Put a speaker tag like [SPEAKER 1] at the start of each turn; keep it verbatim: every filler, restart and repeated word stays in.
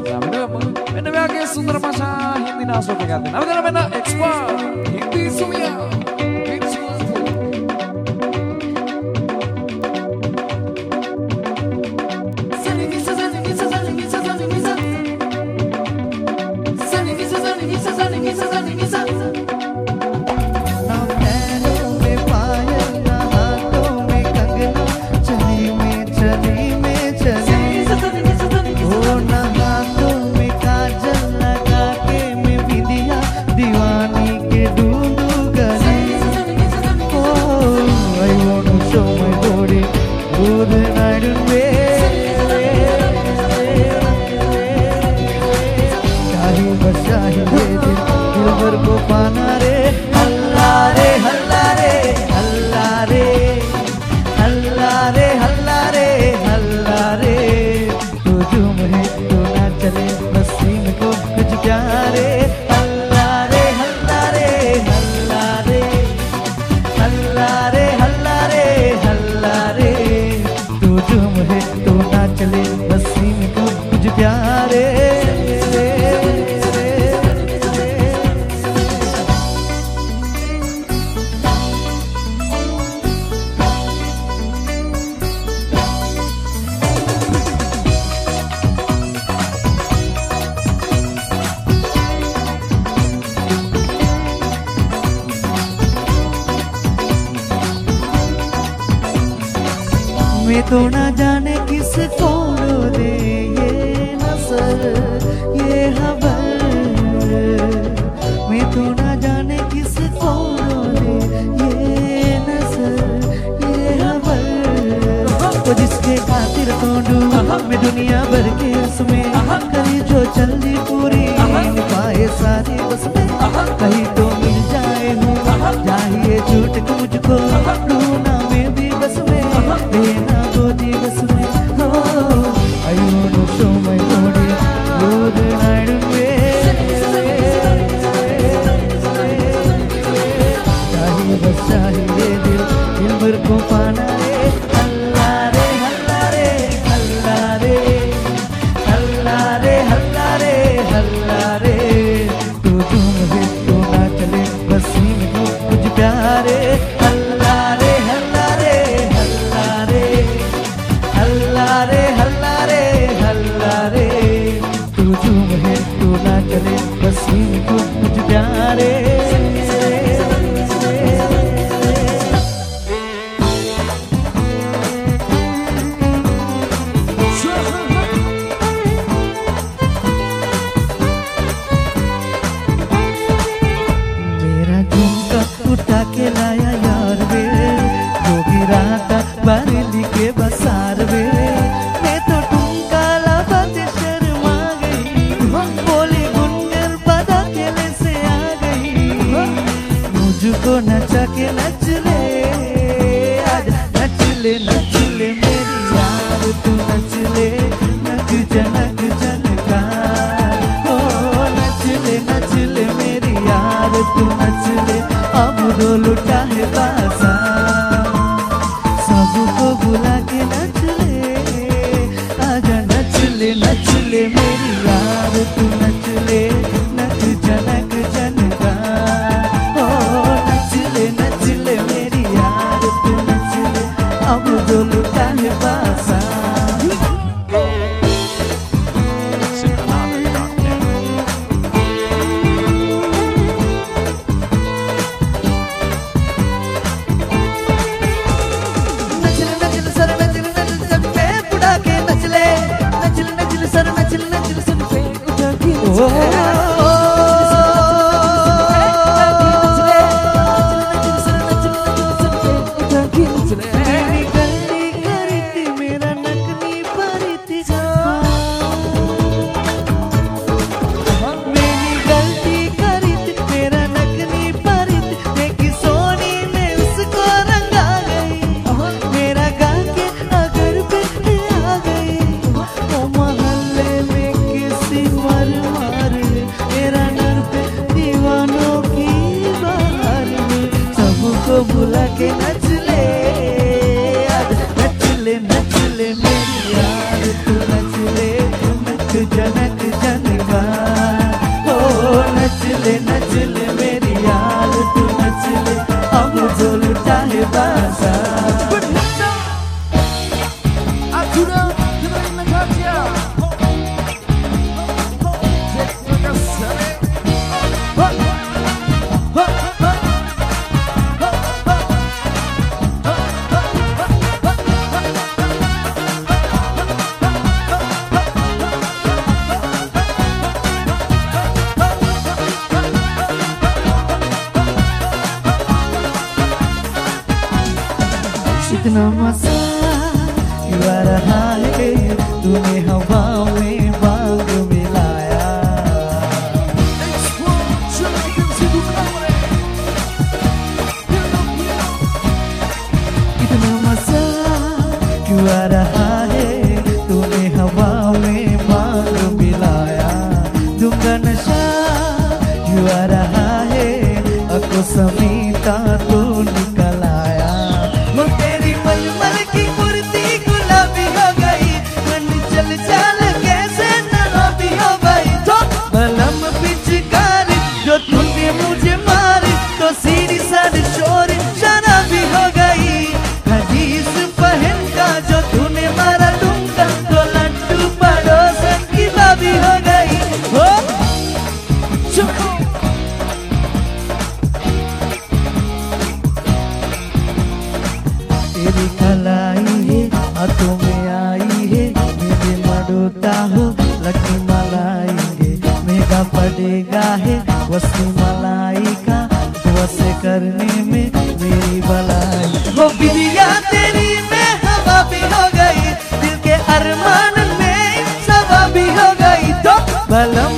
[SPEAKER 1] मैंने आगे सुंदर भाषा हिंदी ना सो के गाते ना मैंने एक्सपर्ट हिंदी सुनिया
[SPEAKER 2] मैं तो ना जाने किसको दे ये नजर ये खबर, मैं तो ना जाने किसको दे ये नजर ये खबर, वो जिसके खातिर तोड़ू मैं दुनिया भर के उसमें कहीं जो चलनी पूरी पाए सारी बस में कहीं तो मिल जाए हूँ चाहिए झूठ को मुझको ढूंढना मैं भी बस में लेना बस में हो I wanna show my body you're the night चाहिए बस चाहिए दिल दिल भर को पाना रे हल्ला रे हल्ला रे हल्ला रे हल्ला रे हल्ला रे हल्ला रे तू तुम है तू ना चले बस में को कुछ प्यारे हल्ला रे हल्ला रे हल्ला रे हल्ला रे हल्ला रे हल्ला रे तू झूम है तू ना चले बस को कुछ प्यारे मेरा झुमका उठा के लाया यार वे जो गिरा था बरेली के बसार वे मैं तो टुमका लाते शर्मा गई बोली गुंडर पता केले से आ गई मुझको नचा के नच ले आज नच ले नच ले मेरी यार तू नच ले नच जनक जनका हो नच ले नच ले मेरी यार तू नच ले अब दो लुटा है बासा सबको बुला के नच ले आजा नच ले नच ले मेरी यार तू नच ले नच जनक जनका ओ नच ले नच ले मेरी यार तू नच ले अब जो लुटा है बासा सर नचल नचल सुन पे उठा के जनका। ओ नच ले नच ले मेरी यार तू नच ले, अब जो लुटा है बाजार। इतना मजा क्यों आ रहा है, तूने हवा में बाग मिलाया। इतना मजा क्यों आ रहा है, तूने हवा में बाग मिलाया। दूंगा नशा क्यों आ रहा है, अको समीता तू निकल आया। तेरी मलमल की कुर्ती गुलाबी हो गई, मन चल चल कैसे नराबी हो गई। तो बलम पिचकारी जो तूने मुझे मारी, तो सीधी सारी शोर शराबी हो गई। हदीस पहन का जो तूने मारा डूंगा, तो लड्डू पड़ोसन की भाभी हो गई। ओ तेरी कलाई है हाथों में आई है, मेरे मडोता हो लकी मलाई है। मेगा पड़ेगा है वसी मलाई का, वसे करने में मेरी भलाई। वो बिरिया तेरी में हवा भी हो गई, दिल के अरमान में सवा भी हो गई। तो बलम